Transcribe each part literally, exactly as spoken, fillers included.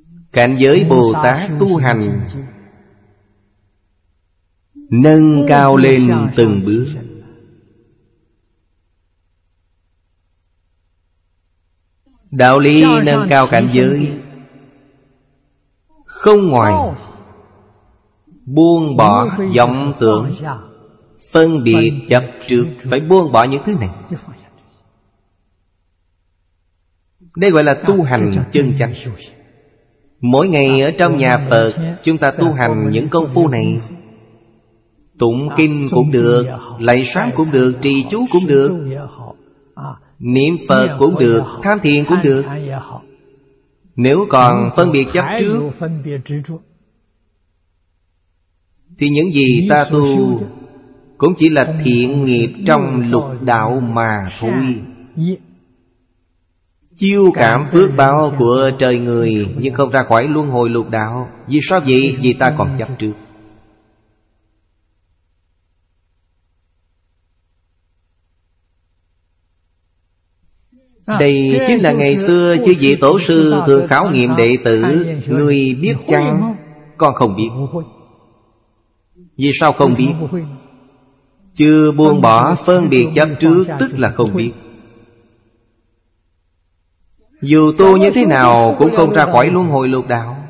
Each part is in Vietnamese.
Cảnh giới Bồ Tát tu hành nâng cao lên từng bước. Đạo lý nâng cao cảnh giới không ngoài buông bỏ vọng tưởng, phân biệt chấp trước. Phải buông bỏ những thứ này. Đây gọi là tu hành chân chánh. Mỗi ngày ở trong nhà Phật, chúng ta tu hành những công phu này. Tụng kinh cũng được, lạy sám cũng được, trì chú cũng được, niệm Phật cũng được, tham thiền cũng được. Nếu còn phân biệt chấp trước thì những gì ta tu cũng chỉ là thiện nghiệp trong lục đạo mà thôi. Chiêu cảm phước báo của trời người, nhưng không ra khỏi luân hồi lục đạo. Vì sao vậy? Vì ta còn chấp trước. Đây chính là ngày xưa chư vị tổ sư thường khảo nghiệm đệ tử: người biết chăng? Con không biết. Vì sao không biết? Chưa buông bỏ phân biệt chấp trước, tức là không biết. Dù tu như thế nào cũng không ra khỏi luân hồi lục đạo.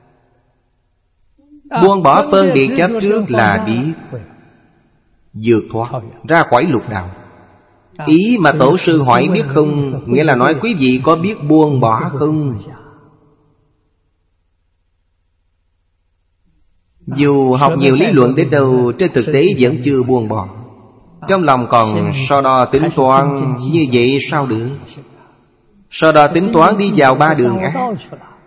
Buông bỏ phân biệt chấp trước là biết, vượt thoát ra khỏi lục đạo. Ý mà tổ sư hỏi biết không, nghĩa là nói quý vị có biết buông bỏ không? Dù học nhiều lý luận đến đâu, trên thực tế vẫn chưa buông bỏ. Trong lòng còn so đo tính toán, như vậy sao được? So đo tính toán đi vào ba đường ác.